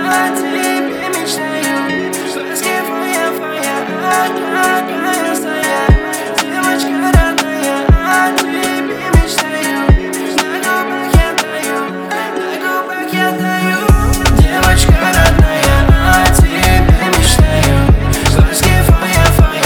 о тебе мечтаю. Глазки фая, какая стоя. Девочка родная, о тебе мечтаю. На губах я таю, на губах я таю. Девочка родная, о тебе мечтаю. Глазки фая,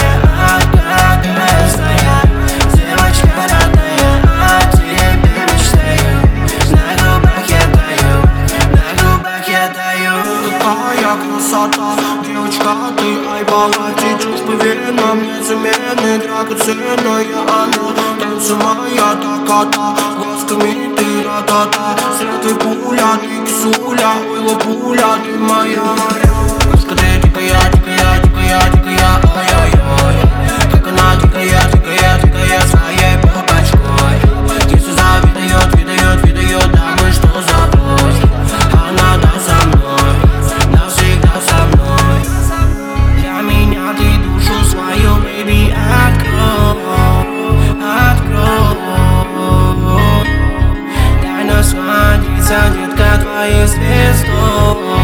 какая стоя. Девочка родная, о тебе мечтаю. На губах я таю, на губах я таю. Какая красота, девочка, ты айбала, чушь по венам, незамены, драгоценная она. Танцы моя таката, глазками ты ратата. Светы пуля, ты кисуля, ой лапуля, ты моя. Кошка ты дикая, дикая, дикая, дикая, ой-ой-ой. Как она дикая, дикая, дикая, своей попачкой. Если видает дамы, что за бой. Она да со мной, навсегда со мной. Для меня ты душу свою, baby, открой, открой. Дай насладиться, детка, твоей звездой.